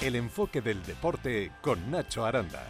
El enfoque del deporte con Nacho Aranda.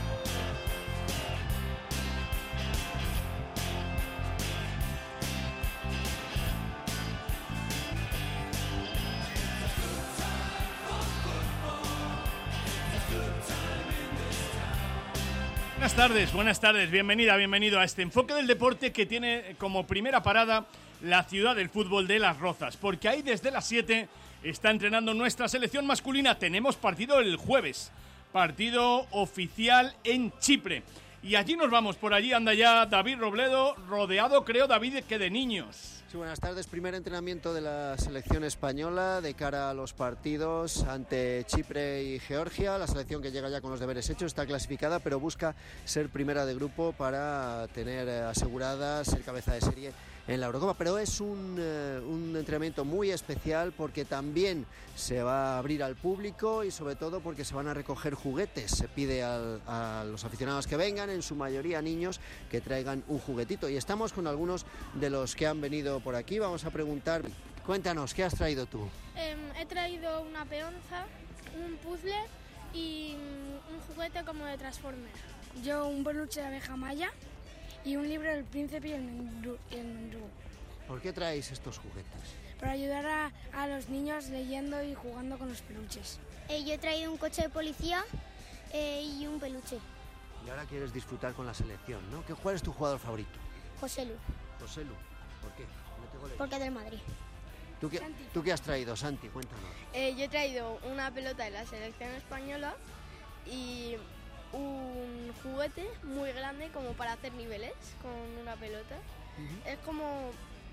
Buenas tardes, bienvenido a este enfoque del deporte que tiene como primera parada la ciudad del fútbol de Las Rozas, porque ahí desde las 7 está entrenando nuestra selección masculina. Tenemos partido el jueves, partido oficial en Chipre, y allí nos vamos. Por allí anda ya David Robledo, rodeado, creo, David, que de niños. Sí, buenas tardes. Primer entrenamiento de la selección española de cara a los partidos ante Chipre y Georgia. La selección que llega ya con los deberes hechos, está clasificada, pero busca ser primera de grupo para tener asegurada ser cabeza de serie en la Eurocopa. Pero es un entrenamiento muy especial porque también se va a abrir al público y sobre todo porque se van a recoger juguetes. Se pide a los aficionados que vengan, en su mayoría niños, que traigan un juguetito. Y estamos con algunos de los que han venido por aquí. Vamos a preguntar, cuéntanos, ¿qué has traído tú? He traído una peonza, un puzzle y un juguete como de Transformers. Yo un peluche de abeja maya y un libro del príncipe y el mendrugo. ¿Por qué traéis estos juguetes? Para ayudar a los niños leyendo y jugando con los peluches. Yo he traído un coche de policía y un peluche. Y ahora quieres disfrutar con la selección, ¿no? ¿Cuál es tu jugador favorito? José Lu. José Lu. ¿Por qué? Porque es del Madrid. ¿Tú qué has traído, Santi? Cuéntanos. Yo he traído una pelota de la selección española y un juguete muy grande como para hacer niveles con una pelota. Uh-huh. Es como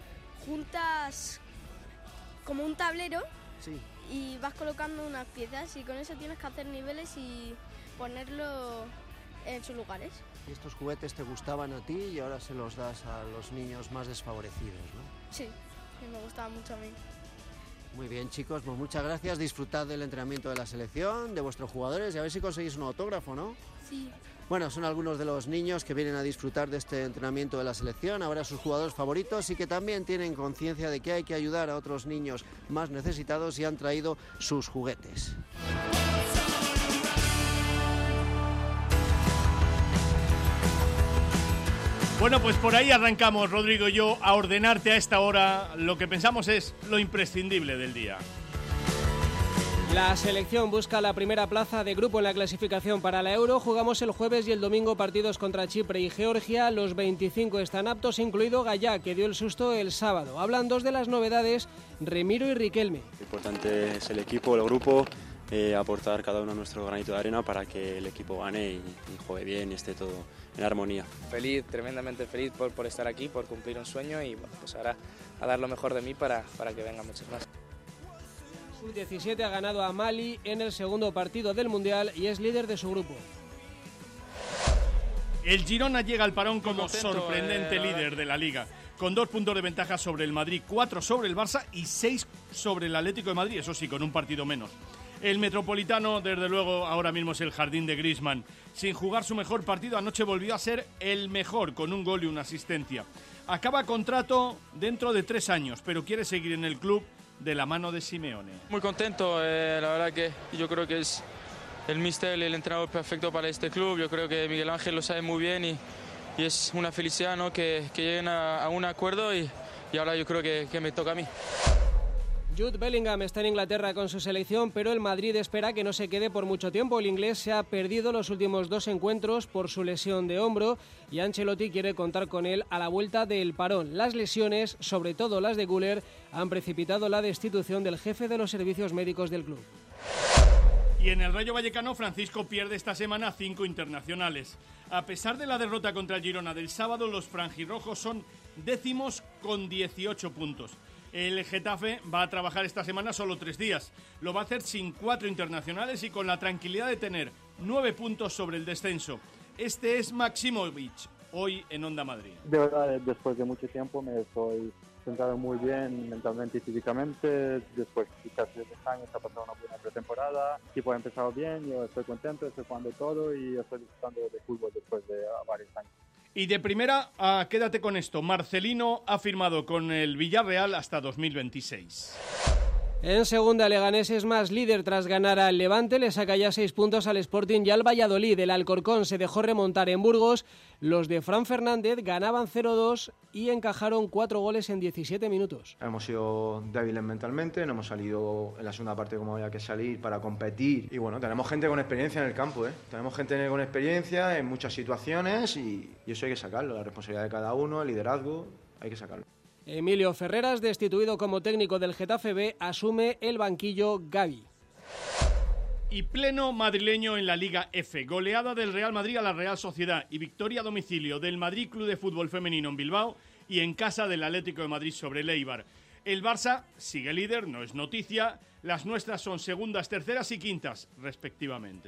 juntas como un tablero, sí, y vas colocando unas piezas y con eso tienes que hacer niveles y ponerlo en sus lugares. Y estos juguetes te gustaban a ti y ahora se los das a los niños más desfavorecidos, ¿no? Sí, me gustaban mucho a mí. Muy bien, chicos, pues muchas gracias. Disfrutad del entrenamiento de la selección, de vuestros jugadores y a ver si conseguís un autógrafo, ¿no? Sí. Bueno, son algunos de los niños que vienen a disfrutar de este entrenamiento de la selección, a ver a sus jugadores favoritos y que también tienen conciencia de que hay que ayudar a otros niños más necesitados y han traído sus juguetes. Bueno, pues por ahí arrancamos, Rodrigo y yo, a ordenarte a esta hora lo que pensamos es lo imprescindible del día. La selección busca la primera plaza de grupo en la clasificación para la Euro. Jugamos el jueves y el domingo partidos contra Chipre y Georgia. Los 25 están aptos, incluido Gallá, que dio el susto el sábado. Hablan dos de las novedades, Remiro y Riquelme. Lo importante es el equipo, el grupo, aportar cada uno nuestro granito de arena para que el equipo gane y juegue bien y esté todo en armonía. Feliz, tremendamente feliz por estar aquí, por cumplir un sueño y bueno, pues ahora a dar lo mejor de mí para que vengan muchos más. Sub-17 ha ganado a Mali en el segundo partido del Mundial y es líder de su grupo. El Girona llega al parón como sorprendente líder de la Liga, con 2 puntos de ventaja sobre el Madrid, 4 sobre el Barça y 6 sobre el Atlético de Madrid, eso sí, con un partido menos. El Metropolitano, desde luego, ahora mismo es el jardín de Griezmann. Sin jugar su mejor partido, anoche volvió a ser el mejor, con un gol y una asistencia. Acaba contrato dentro de 3 años, pero quiere seguir en el club de la mano de Simeone. Muy contento, la verdad que yo creo que es el míster, el entrenador perfecto para este club. Yo creo que Miguel Ángel lo sabe muy bien y es una felicidad, ¿no? que lleguen a un acuerdo y ahora yo creo que me toca a mí. Jude Bellingham está en Inglaterra con su selección, pero el Madrid espera que no se quede por mucho tiempo. El inglés se ha perdido los últimos 2 encuentros por su lesión de hombro y Ancelotti quiere contar con él a la vuelta del parón. Las lesiones, sobre todo las de Güler, han precipitado la destitución del jefe de los servicios médicos del club. Y en el Rayo Vallecano, Francisco pierde esta semana 5 internacionales. A pesar de la derrota contra el Girona del sábado, los franjirrojos son décimos con 18 puntos. El Getafe va a trabajar esta semana solo 3 días. Lo va a hacer sin 4 internacionales y con la tranquilidad de tener 9 puntos sobre el descenso. Este es Maximovic, hoy en Onda Madrid. De verdad, después de mucho tiempo me estoy sentado muy bien mentalmente y físicamente. Después casi de 2 años ha pasado una buena pretemporada. El equipo ha empezado bien, yo estoy contento, estoy jugando todo y estoy disfrutando de fútbol después de varios años. Y de primera, quédate con esto. Marcelino ha firmado con el Villarreal hasta 2026. En segunda, Leganés es más líder tras ganar al Levante, le saca ya 6 puntos al Sporting y al Valladolid. El Alcorcón se dejó remontar en Burgos. Los de Fran Fernández ganaban 0-2 y encajaron 4 goles en 17 minutos. Hemos sido débiles mentalmente, no hemos salido en la segunda parte como había que salir para competir. Y bueno, tenemos gente con experiencia en el campo, Tenemos gente con experiencia en muchas situaciones y eso hay que sacarlo, la responsabilidad de cada uno, el liderazgo, hay que sacarlo. Emilio Ferreras, destituido como técnico del Getafe B, asume el banquillo Gavi. Y pleno madrileño en la Liga F. Goleada del Real Madrid a la Real Sociedad y victoria a domicilio del Madrid Club de Fútbol Femenino en Bilbao y en casa del Atlético de Madrid sobre el Eibar. El Barça sigue líder, no es noticia. Las nuestras son segundas, terceras y quintas, respectivamente.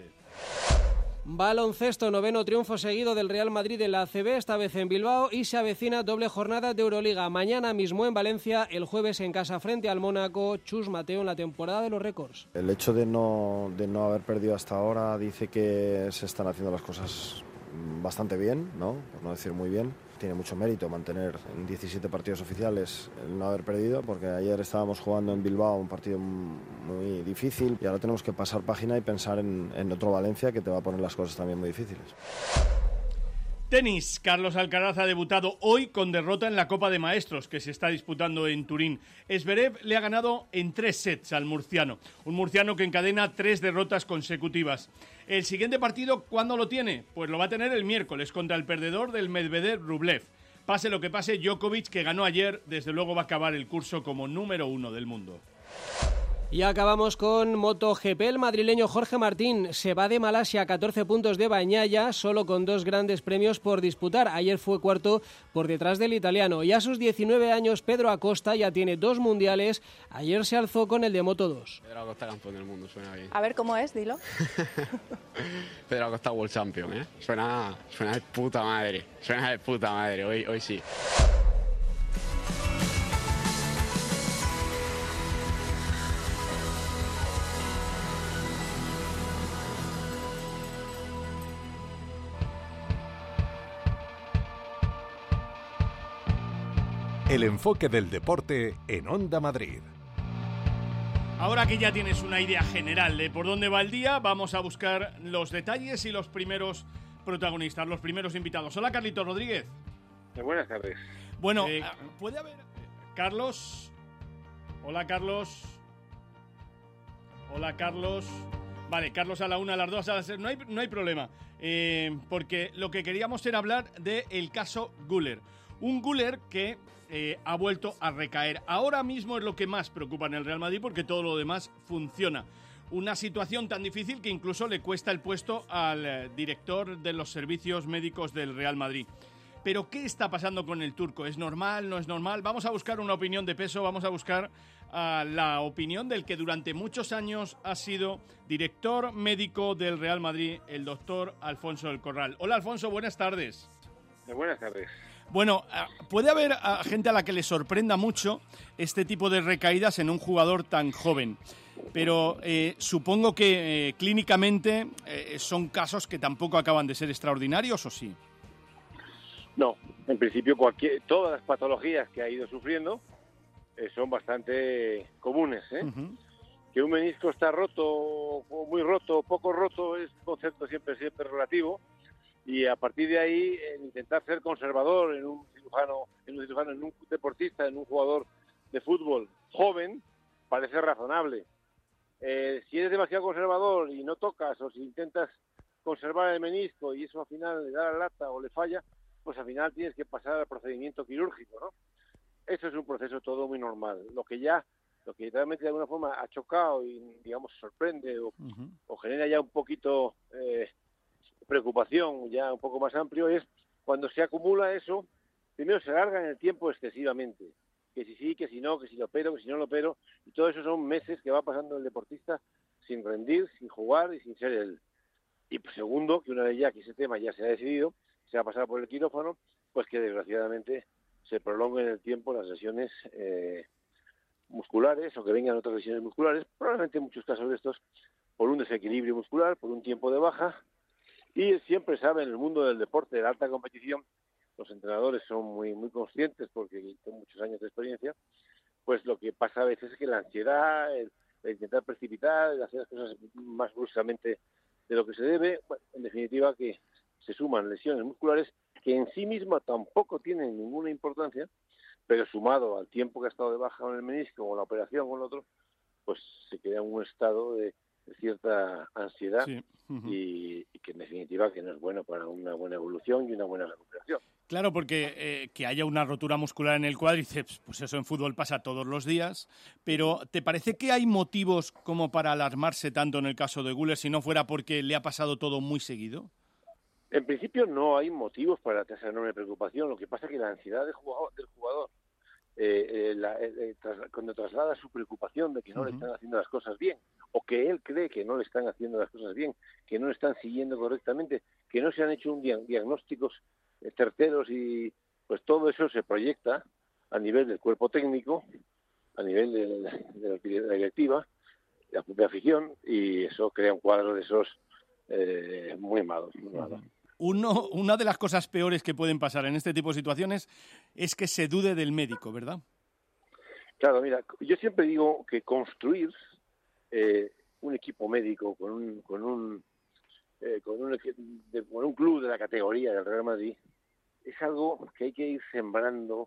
Baloncesto, 9º triunfo seguido del Real Madrid en la ACB, esta vez en Bilbao, y se avecina doble jornada de Euroliga. Mañana mismo en Valencia, el jueves en casa frente al Mónaco. Chus Mateo en la temporada de los récords. El hecho de no haber perdido hasta ahora dice que se están haciendo las cosas bastante bien, ¿no? Por no decir muy bien. Tiene mucho mérito mantener en 17 partidos oficiales el no haber perdido, porque ayer estábamos jugando en Bilbao un partido muy difícil y ahora tenemos que pasar página y pensar en otro Valencia que te va a poner las cosas también muy difíciles. Tenis. Carlos Alcaraz ha debutado hoy con derrota en la Copa de Maestros que se está disputando en Turín. Zverev le ha ganado en 3 sets al murciano. Un murciano que encadena 3 derrotas consecutivas. El siguiente partido, ¿cuándo lo tiene? Pues lo va a tener el miércoles contra el perdedor del Medvedev-Rublev. Pase lo que pase, Djokovic, que ganó ayer, desde luego va a acabar el curso como número 1 del mundo. Y acabamos con MotoGP. El madrileño Jorge Martín se va de Malasia a 14 puntos de Bañaya, solo con 2 grandes premios por disputar. Ayer fue cuarto por detrás del italiano. Y a sus 19 años, Pedro Acosta ya tiene 2 mundiales. Ayer se alzó con el de Moto2. Pedro Acosta campeón del mundo, suena bien. A ver cómo es, dilo. Pedro Acosta World Champion, ¿eh? Suena de puta madre. Suena de puta madre, hoy sí. El enfoque del deporte en Onda Madrid. Ahora que ya tienes una idea general de por dónde va el día, vamos a buscar los detalles y los primeros protagonistas, los primeros invitados. Hola, Carlitos Rodríguez. Buenas tardes. Bueno, puede haber... Carlos. Hola, Carlos. Hola, Carlos. Vale, Carlos a la 1, a las 2, a las 3. No hay problema. Porque lo que queríamos era hablar del caso Güler. Un Güler que ha vuelto a recaer. Ahora mismo es lo que más preocupa en el Real Madrid porque todo lo demás funciona. Una situación tan difícil que incluso le cuesta el puesto al director de los servicios médicos del Real Madrid. Pero ¿qué está pasando con el turco? ¿Es normal? ¿No es normal? Vamos a buscar una opinión de peso, vamos a buscar la opinión del que durante muchos años ha sido director médico del Real Madrid, el doctor Alfonso del Corral. Hola, Alfonso, buenas tardes. Buenas tardes. Bueno, puede haber gente a la que le sorprenda mucho este tipo de recaídas en un jugador tan joven, pero supongo que clínicamente son casos que tampoco acaban de ser extraordinarios, ¿o sí? No, en principio todas las patologías que ha ido sufriendo son bastante comunes. Uh-huh. Que un menisco está roto, o muy roto, o poco roto, es un concepto siempre relativo. Y a partir de ahí, intentar ser conservador en un cirujano, en un deportista, en un jugador de fútbol joven, parece razonable. Si eres demasiado conservador y no tocas, o si intentas conservar el menisco y eso al final le da la lata o le falla, pues al final tienes que pasar al procedimiento quirúrgico, ¿no? Eso es un proceso todo muy normal. Lo que realmente de alguna forma ha chocado y, digamos, sorprende o genera ya un poquito... preocupación ya un poco más amplio es cuando se acumula eso, primero se alarga en el tiempo excesivamente, que si sí, que si no, que si lo opero, que si no lo opero, y todo eso son meses que va pasando el deportista sin rendir, sin jugar y sin ser él. Y segundo, que una vez ya que ese tema ya se ha decidido, se va a pasar por el quirófano, pues que desgraciadamente se prolonguen en el tiempo las lesiones musculares o que vengan otras lesiones musculares, probablemente en muchos casos de estos por un desequilibrio muscular, por un tiempo de baja. Y siempre saben, en el mundo del deporte, de la alta competición, los entrenadores son muy, muy conscientes porque con muchos años de experiencia, pues lo que pasa a veces es que la ansiedad, el intentar precipitar, el hacer las cosas más bruscamente de lo que se debe, bueno, en definitiva que se suman lesiones musculares que en sí mismas tampoco tienen ninguna importancia, pero sumado al tiempo que ha estado de baja con el menisco, con la operación, con el otro, pues se crea un estado de cierta ansiedad y que en definitiva que no es bueno para una buena evolución y una buena recuperación. Claro, porque que haya una rotura muscular en el cuádriceps, pues eso en fútbol pasa todos los días, pero ¿te parece que hay motivos como para alarmarse tanto en el caso de Güler si no fuera porque le ha pasado todo muy seguido? En principio no hay motivos para esa enorme preocupación, lo que pasa es que la ansiedad del jugador cuando traslada su preocupación de que no le están haciendo las cosas bien, o que él cree que no le están haciendo las cosas bien, que no le están siguiendo correctamente, que no se han hecho diagnósticos certeros, y pues todo eso se proyecta a nivel del cuerpo técnico, a nivel de la directiva, de la propia afición, y eso crea un cuadro de esos muy malos. Una de las cosas peores que pueden pasar en este tipo de situaciones es que se dude del médico, ¿verdad? Claro, mira, yo siempre digo que construir un equipo médico con un club de la categoría del Real Madrid es algo que hay que ir sembrando,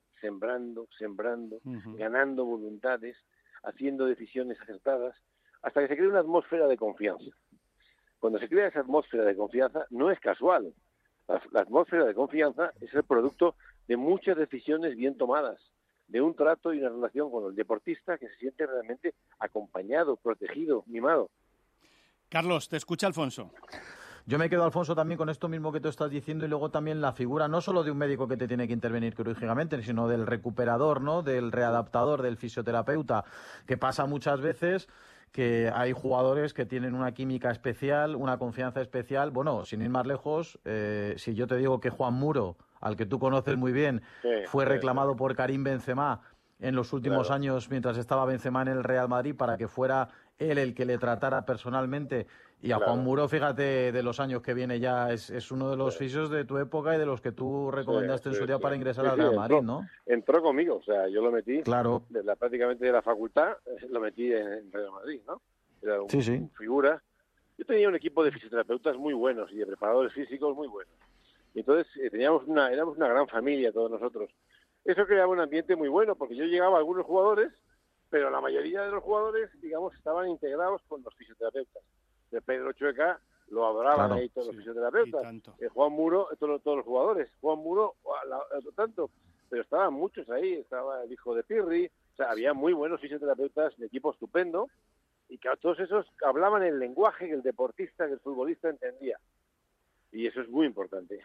ganando voluntades, haciendo decisiones acertadas, hasta que se cree una atmósfera de confianza. Cuando se crea esa atmósfera de confianza, no es casual. La atmósfera de confianza es el producto de muchas decisiones bien tomadas, de un trato y una relación con el deportista que se siente realmente acompañado, protegido, mimado. Carlos, te escucha Alfonso. Yo me quedo, Alfonso, también con esto mismo que tú estás diciendo, y luego también la figura no solo de un médico que te tiene que intervenir quirúrgicamente, sino del recuperador, ¿no? Del readaptador, del fisioterapeuta, que pasa muchas veces que hay jugadores que tienen una química especial, una confianza especial. Bueno, sin ir más lejos, si yo te digo que Juan Muro, al que tú conoces muy bien, fue reclamado por Karim Benzema en los últimos años mientras estaba Benzema en el Real Madrid para que fuera él el que le tratara personalmente. Y a Juan Muro, fíjate, de los años que viene ya, es uno de los fisios de tu época y de los que tú recomendaste en su día para ingresar al Real Madrid, ¿no? Entró conmigo, o sea, yo lo metí, claro, prácticamente de la facultad, lo metí en Real Madrid, ¿no? Era una figura. Yo tenía un equipo de fisioterapeutas muy buenos y de preparadores físicos muy buenos. Y entonces éramos una gran familia todos nosotros. Eso creaba un ambiente muy bueno, porque yo llegaba a algunos jugadores, pero la mayoría de los jugadores, digamos, estaban integrados con los fisioterapeutas. De Pedro Chueca lo adoraban ahí todos los fisioterapeutas. Juan Muro, todos los jugadores. Juan Muro, tanto. Pero estaban muchos ahí. Estaba el hijo de Pirri. O sea, había muy buenos fisioterapeutas de equipo estupendo. Y que todos esos hablaban el lenguaje que el deportista, que el futbolista entendía. Y eso es muy importante.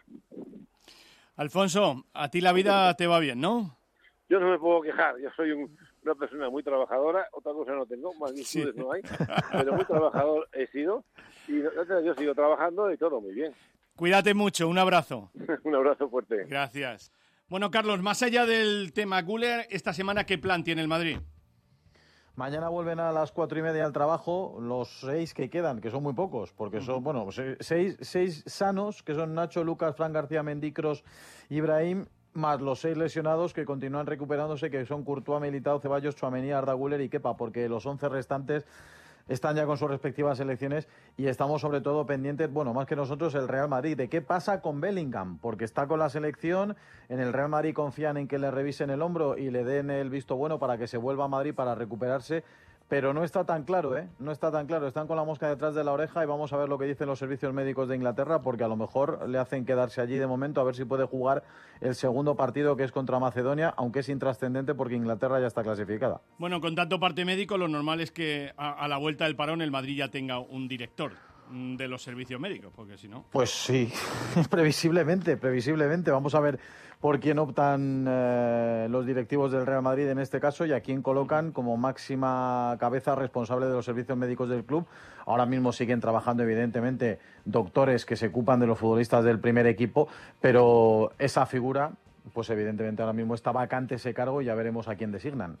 Alfonso, a ti la vida te va bien, ¿no? Yo no me puedo quejar. Yo soy una persona muy trabajadora. Otra cosa no tengo, más virtudes no hay. Pero muy trabajador he sido. Y yo sigo trabajando y todo muy bien. Cuídate mucho. Un abrazo. Un abrazo fuerte. Gracias. Bueno, Carlos, más allá del tema Güler, esta semana, ¿qué plan tiene el Madrid? Mañana vuelven a las 4:30 al trabajo los 6 que quedan, que son muy pocos, porque son, bueno, 6 sanos, que son Nacho, Lucas, Fran García, Mendy, Kroos, Ibrahim, más los 6 lesionados que continúan recuperándose, que son Courtois, Militao, Ceballos, Tchouaméni, Arda Güler y Kepa, porque los 11 restantes están ya con sus respectivas selecciones y estamos sobre todo pendientes, bueno, más que nosotros, el Real Madrid, de qué pasa con Bellingham, porque está con la selección, en el Real Madrid confían en que le revisen el hombro y le den el visto bueno para que se vuelva a Madrid para recuperarse, pero no está tan claro, no está tan claro, están con la mosca detrás de la oreja y vamos a ver lo que dicen los servicios médicos de Inglaterra, porque a lo mejor le hacen quedarse allí de momento a ver si puede jugar el segundo partido, que es contra Macedonia, aunque es intrascendente porque Inglaterra ya está clasificada. Bueno, con tanto parte médico, lo normal es que a la vuelta del parón el Madrid ya tenga un director de los servicios médicos, porque si no... Pues sí, previsiblemente. Vamos a ver por quién optan los directivos del Real Madrid en este caso y a quién colocan como máxima cabeza responsable de los servicios médicos del club. Ahora mismo siguen trabajando, evidentemente, doctores que se ocupan de los futbolistas del primer equipo, pero esa figura, pues evidentemente ahora mismo está vacante ese cargo y ya veremos a quién designan.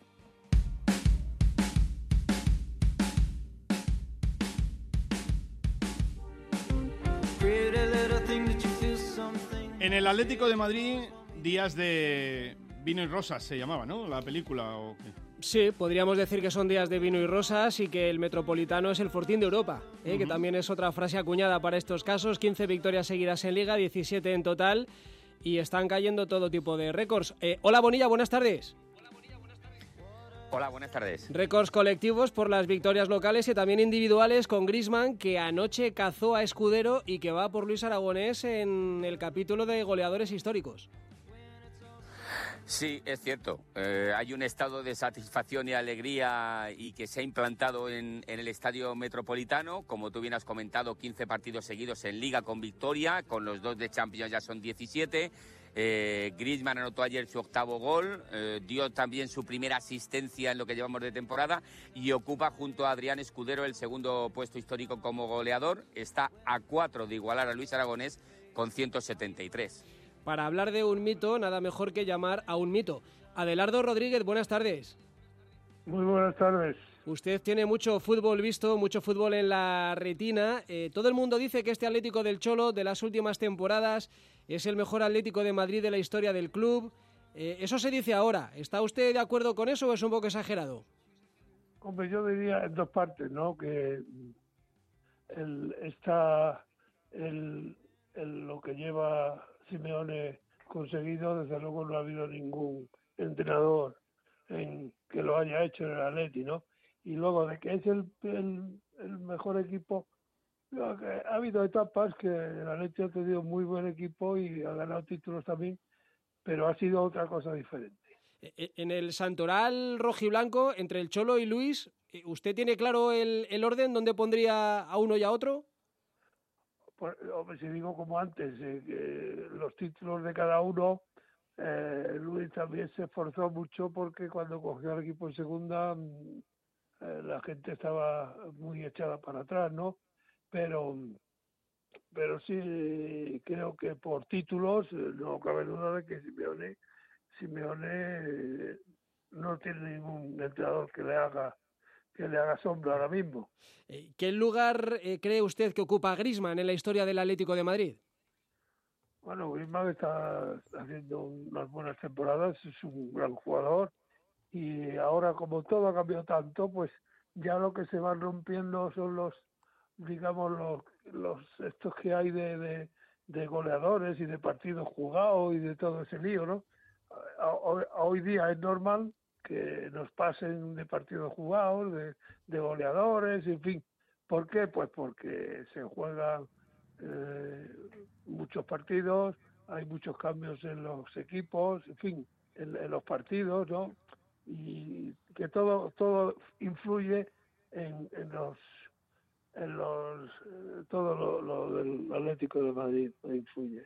En el Atlético de Madrid, días de vino y rosas se llamaba, ¿no? La película. ¿O qué? Sí, podríamos decir que son días de vino y rosas y que el Metropolitano es el Fortín de Europa, que también es otra frase acuñada para estos casos. 15 victorias seguidas en Liga, 17 en total, y están cayendo todo tipo de récords. Hola Bonilla, buenas tardes. Hola, buenas tardes. Récords colectivos por las victorias locales y también individuales con Griezmann, que anoche cazó a Escudero y que va por Luis Aragonés en el capítulo de goleadores históricos. Sí, es cierto. Hay un estado de satisfacción y alegría y que se ha implantado en el Estadio Metropolitano. Como tú bien has comentado, 15 partidos seguidos en Liga con victoria, con los 2 de Champions ya son 17. Griezmann anotó ayer su 8º gol, dio también su primera asistencia en lo que llevamos de temporada y ocupa junto a Adrián Escudero el 2º puesto histórico como goleador. Está a 4 de igualar a Luis Aragonés con 173. Para hablar de un mito, nada mejor que llamar a un mito. Adelardo Rodríguez, buenas tardes. Muy buenas tardes. Usted tiene mucho fútbol visto, mucho fútbol en la retina. Todo el mundo dice que este Atlético del Cholo de las últimas temporadas es el mejor Atlético de Madrid de la historia del club. Eso se dice ahora. ¿Está usted de acuerdo con eso o es un poco exagerado? Hombre, yo diría en dos partes, ¿no? Que lo que lleva Simeone conseguido, desde luego no ha habido ningún entrenador que lo haya hecho en el Atleti, ¿no? Y luego de que es el mejor equipo, ha habido etapas que el Atleti ha tenido muy buen equipo y ha ganado títulos también, pero ha sido otra cosa diferente. En el santoral rojiblanco, entre el Cholo y Luis, ¿usted tiene claro el orden donde pondría a uno y a otro? Pues, si digo como antes, los títulos de cada uno, Luis también se esforzó mucho porque cuando cogió al equipo en segunda la gente estaba muy echada para atrás, ¿no? Pero sí creo que por títulos no cabe duda de que Simeone no tiene ningún entrenador que le haga sombra ahora mismo. ¿Qué lugar cree usted que ocupa Griezmann en la historia del Atlético de Madrid? Bueno, Griezmann está haciendo unas buenas temporadas, es un gran jugador y ahora como todo ha cambiado tanto, pues ya lo que se van rompiendo son los estos que hay de goleadores y de partidos jugados y de todo ese lío, ¿no? Hoy día es normal que nos pasen de partidos jugados, de goleadores, en fin. ¿Por qué? Pues porque se juegan muchos partidos, hay muchos cambios en los equipos, en fin, en los partidos, ¿no? Y que todo influye en todo lo del Atlético de Madrid influye.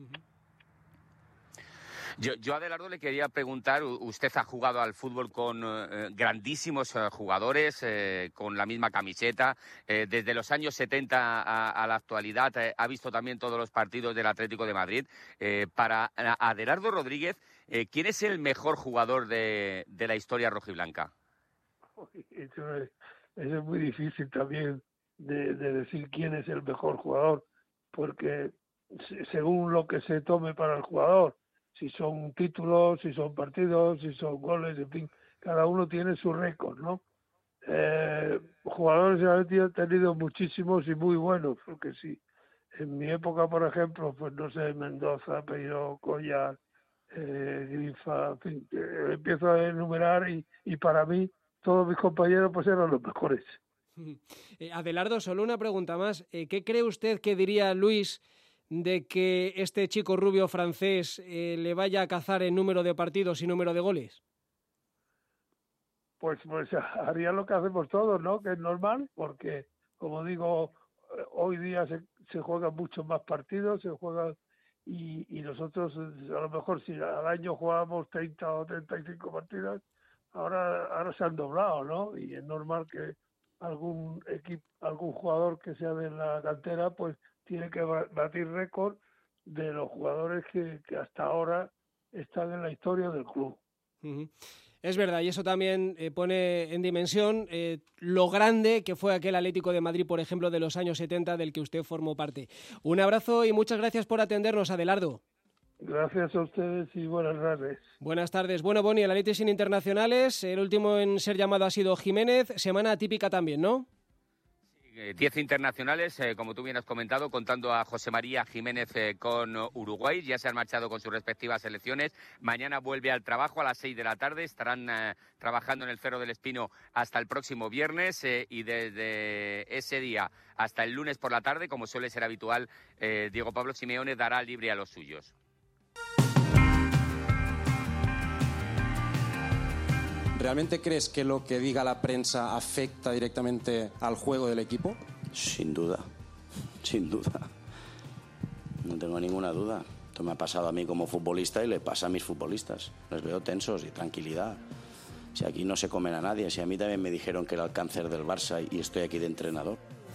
Yo Adelardo le quería preguntar, usted ha jugado al fútbol con grandísimos jugadores, con la misma camiseta, desde los años 70 a la actualidad, ha visto también todos los partidos del Atlético de Madrid. Para Adelardo Rodríguez, ¿quién es el mejor jugador de la historia rojiblanca? Eso es muy difícil también de decir quién es el mejor jugador, porque según lo que se tome para el jugador, si son títulos, si son partidos, si son goles, en fin, cada uno tiene su récord, ¿no? Jugadores han tenido muchísimos y muy buenos, porque sí, en mi época, por ejemplo, pues no sé, Mendoza, Peiró, Collar, Grifa, en fin, empiezo a enumerar y para mí todos mis compañeros pues eran los mejores. Adelardo, solo una pregunta más. ¿Qué cree usted que diría Luis de que este chico rubio francés le vaya a cazar en número de partidos y número de goles? Pues haría lo que hacemos todos, ¿no? Que es normal, porque, como digo, hoy día se juegan muchos más partidos, se juegan y nosotros a lo mejor si al año jugábamos 30 o 35 partidos, ahora se han doblado, ¿no? Y es normal que algún jugador que sea de la cantera, pues tiene que batir récord de los jugadores que hasta ahora están en la historia del club. Es verdad, y eso también pone en dimensión lo grande que fue aquel Atlético de Madrid, por ejemplo, de los años 70, del que usted formó parte. Un abrazo y muchas gracias por atendernos, Adelardo. Gracias a ustedes y buenas tardes. Buenas tardes. Bueno, Boni, el Athletic sin internacionales. El último en ser llamado ha sido Jiménez. Semana atípica también, ¿no? 10 internacionales, como tú bien has comentado, contando a José María Jiménez con Uruguay. Ya se han marchado con sus respectivas selecciones. Mañana vuelve al trabajo a las 6 de la tarde. Estarán trabajando en el Cerro del Espino hasta el próximo viernes y desde ese día hasta el lunes por la tarde, como suele ser habitual, Diego Pablo Simeone dará libre a los suyos. ¿Realmente crees que lo que diga la prensa afecta directamente al juego del equipo? Sin duda, sin duda. No tengo ninguna duda. Esto me ha pasado a mí como futbolista y le pasa a mis futbolistas. Les veo tensos y tranquilidad. Si aquí no se comen a nadie, si a mí también me dijeron que era el cáncer del Barça y estoy aquí de entrenador.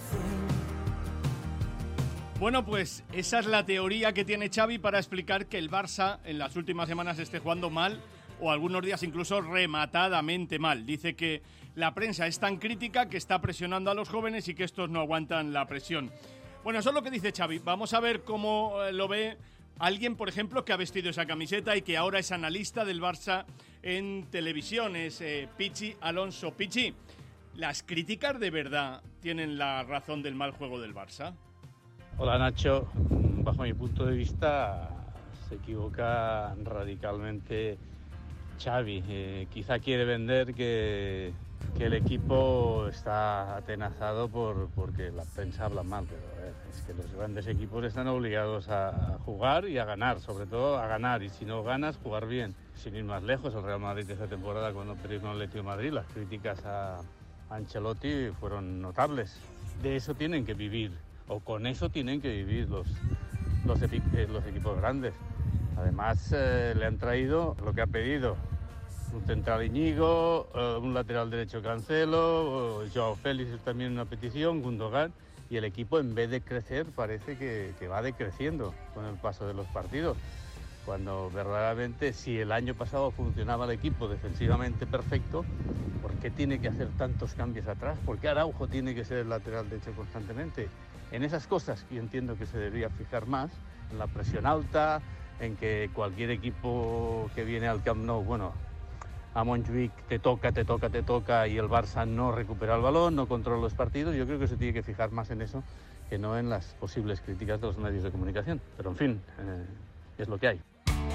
Bueno, pues esa es la teoría que tiene Xavi para explicar que el Barça en las últimas semanas esté jugando mal o algunos días incluso rematadamente mal. Dice que la prensa es tan crítica que está presionando a los jóvenes y que estos no aguantan la presión. Bueno, eso es lo que dice Xavi. Vamos a ver cómo lo ve alguien, por ejemplo, que ha vestido esa camiseta y que ahora es analista del Barça en televisión. Es Pichi Alonso. Pichi, ¿las críticas de verdad tienen la razón del mal juego del Barça? Hola Nacho, bajo mi punto de vista se equivoca radicalmente Xavi. Quizá quiere vender que el equipo está atenazado porque la prensa habla mal, pero es que los grandes equipos están obligados a jugar y a ganar, sobre todo a ganar, y si no ganas, jugar bien. Sin ir más lejos, el Real Madrid de esta temporada cuando perdió con el Atlético de Madrid, las críticas a Ancelotti fueron notables. De eso tienen que vivir, o con eso tienen que vivir los equipos grandes. Además, le han traído lo que ha pedido: un central Íñigo, un lateral derecho Cancelo, Joao Félix también una petición, Gundogan, y el equipo en vez de crecer parece que va decreciendo con el paso de los partidos. Cuando verdaderamente, si el año pasado funcionaba el equipo defensivamente perfecto, ¿por qué tiene que hacer tantos cambios atrás? ¿Por qué Araujo tiene que ser el lateral derecho constantemente? En esas cosas yo entiendo que se debería fijar más, en la presión alta, en que cualquier equipo que viene al Camp Nou, bueno, a Montjuic te toca y el Barça no recupera el balón, no controla los partidos. Yo creo que se tiene que fijar más en eso que no en las posibles críticas de los medios de comunicación. Pero en fin, es lo que hay.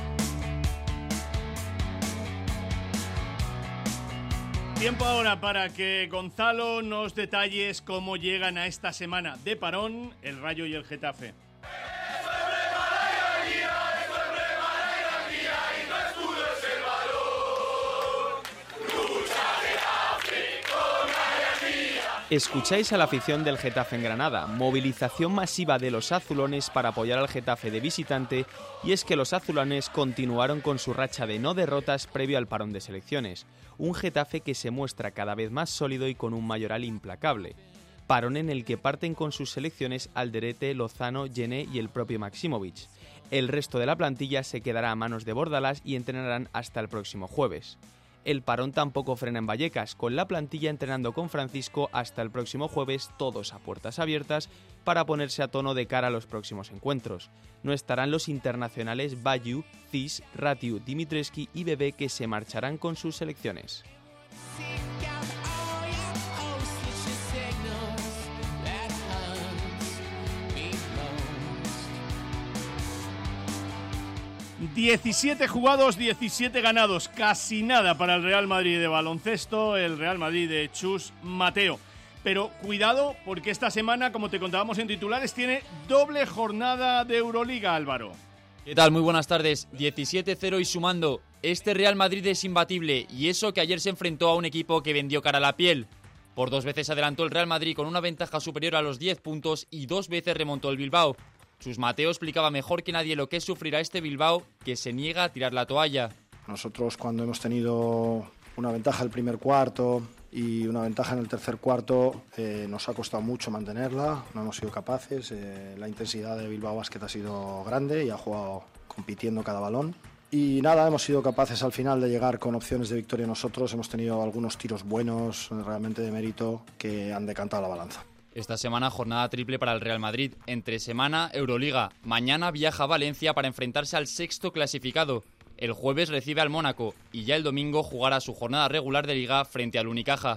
Tiempo ahora para que Gonzalo nos detalles cómo llegan a esta semana de parón el Rayo y el Getafe. Escucháis a la afición del Getafe en Granada, movilización masiva de los azulones para apoyar al Getafe de visitante, y es que los azulones continuaron con su racha de no derrotas previo al parón de selecciones, un Getafe que se muestra cada vez más sólido y con un mayoral implacable. Parón en el que parten con sus selecciones Alderete, Lozano, Yené y el propio Maximovic. El resto de la plantilla se quedará a manos de Bordalás y entrenarán hasta el próximo jueves. El parón tampoco frena en Vallecas, con la plantilla entrenando con Francisco hasta el próximo jueves, todos a puertas abiertas, para ponerse a tono de cara a los próximos encuentros. No estarán los internacionales Bayu, Cis, Ratiu, Dimitrescu y Bebé, que se marcharán con sus selecciones. ...17 jugados, 17 ganados... ...casi nada para el Real Madrid de baloncesto... ...el Real Madrid de Chus Mateo... ...pero cuidado porque esta semana, como te contábamos en titulares... ...tiene doble jornada de Euroliga, Álvaro. ¿Qué tal? Muy buenas tardes. 17-0 y sumando. Este Real Madrid es imbatible, y eso que ayer se enfrentó a un equipo que vendió cara a la piel. Por 2 veces adelantó el Real Madrid con una ventaja superior a los 10 puntos... ...y 2 veces remontó el Bilbao. Chus Mateo explicaba mejor que nadie lo que es sufrir a este Bilbao, que se niega a tirar la toalla. Nosotros, cuando hemos tenido una ventaja el primer cuarto y una ventaja en el tercer cuarto, nos ha costado mucho mantenerla, no hemos sido capaces. La intensidad de Bilbao Basket ha sido grande y ha jugado compitiendo cada balón. Y nada, hemos sido capaces al final de llegar con opciones de victoria nosotros. Hemos tenido algunos tiros buenos, realmente de mérito, que han decantado la balanza. Esta semana jornada triple para el Real Madrid. Entre semana, Euroliga. Mañana viaja a Valencia para enfrentarse al sexto clasificado. El jueves recibe al Mónaco y ya el domingo jugará su jornada regular de Liga frente al Unicaja.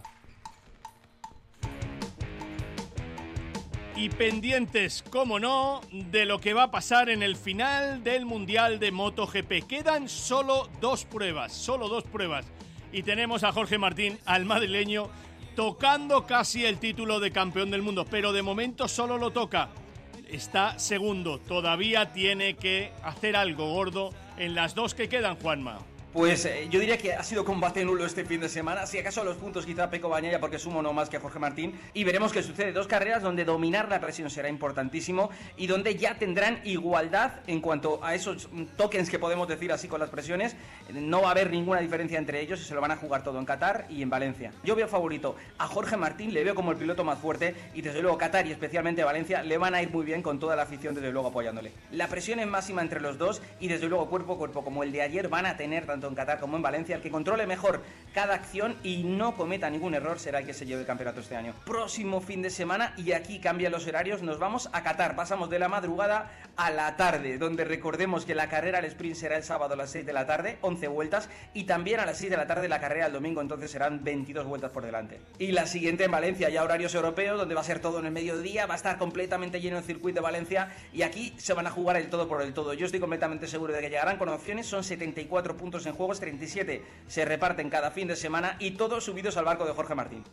Y pendientes, como no, de lo que va a pasar en el final del Mundial de MotoGP. Quedan solo dos pruebas. Y tenemos a Jorge Martín, al madrileño, tocando casi el título de campeón del mundo. Pero de momento solo lo toca. Está segundo. Todavía tiene que hacer algo gordo en las dos que quedan, Juanma. Pues yo diría que ha sido combate nulo este fin de semana. Si acaso a los puntos quizá Peco Bagnaia, porque sumo no más que Jorge Martín. Y veremos qué sucede. 2 carreras donde dominar la presión será importantísimo y donde ya tendrán igualdad en cuanto a esos tokens que podemos decir así con las presiones. No va a haber ninguna diferencia entre ellos y se lo van a jugar todo en Qatar y en Valencia. Yo veo favorito a Jorge Martín, le veo como el piloto más fuerte y desde luego Qatar y especialmente Valencia le van a ir muy bien con toda la afición desde luego apoyándole. La presión es máxima entre los dos y desde luego cuerpo a cuerpo como el de ayer van a tener tanto en Qatar como en Valencia. El que controle mejor cada acción y no cometa ningún error será el que se lleve el campeonato este año. Próximo fin de semana, y aquí cambian los horarios, nos vamos a Qatar. Pasamos de la madrugada a la tarde, donde recordemos que la carrera al sprint será el sábado a las 6 de la tarde, 11 vueltas, y también a las 6 de la tarde la carrera el domingo, entonces serán 22 vueltas por delante. Y la siguiente en Valencia, ya horarios europeos, donde va a ser todo en el mediodía, va a estar completamente lleno el circuito de Valencia, y aquí se van a jugar el todo por el todo. Yo estoy completamente seguro de que llegarán con opciones, son 74 puntos en juego, 37 se reparten cada fin de semana y todos subidos al barco de Jorge Martín.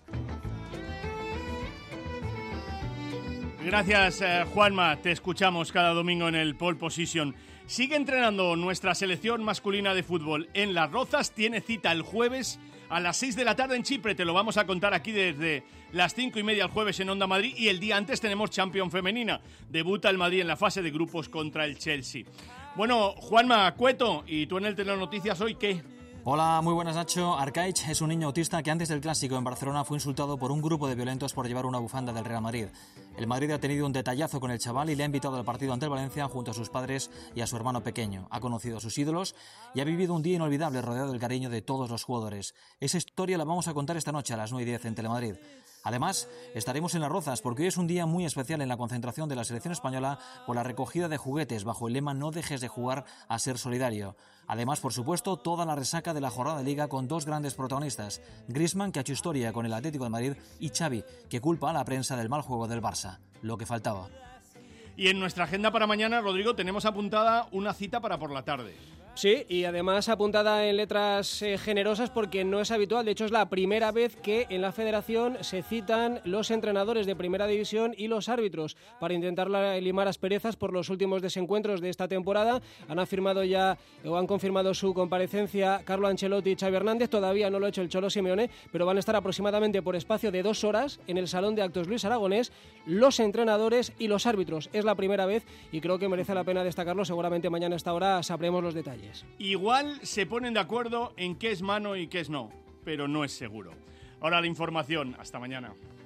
Gracias, Juanma. Te escuchamos cada domingo en el Pole Position. Sigue entrenando nuestra selección masculina de fútbol en Las Rozas. Tiene cita el jueves a las 6 de la tarde en Chipre. Te lo vamos a contar aquí desde las 5:30 el jueves en Onda Madrid. Y el día antes tenemos Champions femenina. Debuta el Madrid en la fase de grupos contra el Chelsea. Bueno, Juanma, Cueto, ¿y tú en el Telenoticias hoy qué? Hola, muy buenas, Nacho. Arcaich es un niño autista que antes del Clásico en Barcelona fue insultado por un grupo de violentos por llevar una bufanda del Real Madrid. El Madrid ha tenido un detallazo con el chaval y le ha invitado al partido ante el Valencia junto a sus padres y a su hermano pequeño. Ha conocido a sus ídolos y ha vivido un día inolvidable rodeado del cariño de todos los jugadores. Esa historia la vamos a contar esta noche a las 9:10 en Telemadrid. Además, estaremos en Las Rozas porque hoy es un día muy especial en la concentración de la selección española por la recogida de juguetes bajo el lema "No dejes de jugar a ser solidario". Además, por supuesto, toda la resaca de la jornada de Liga con dos grandes protagonistas, Griezmann, que ha hecho historia con el Atlético de Madrid, y Xavi, que culpa a la prensa del mal juego del Barça. Lo que faltaba. Y en nuestra agenda para mañana, Rodrigo, tenemos apuntada una cita para por la tarde. Sí, y además apuntada en letras generosas porque no es habitual. De hecho, es la primera vez que en la Federación se citan los entrenadores de Primera División y los árbitros para intentar limar asperezas por los últimos desencuentros de esta temporada. Han confirmado su comparecencia Carlo Ancelotti y Xavi Hernández. Todavía no lo ha hecho el Cholo Simeone, pero van a estar aproximadamente por espacio de 2 horas en el Salón de Actos Luis Aragonés los entrenadores y los árbitros. Es la primera vez y creo que merece la pena destacarlo. Seguramente mañana a esta hora sabremos los detalles. Igual se ponen de acuerdo en qué es mano y qué es no, pero no es seguro. Ahora la información. Hasta mañana.